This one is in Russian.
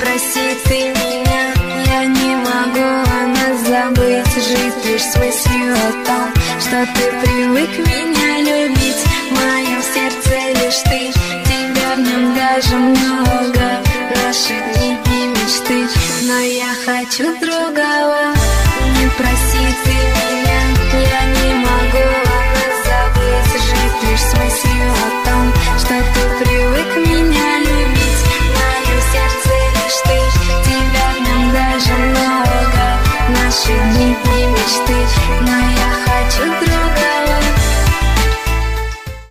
проси ты меня, я не могу о нас забыть. Жить лишь с мыслью о том, что ты привык меня любить. В моем сердце лишь ты, тебя в нем даже много. Наши дни и мечты, но я хочу другого. Не проси ты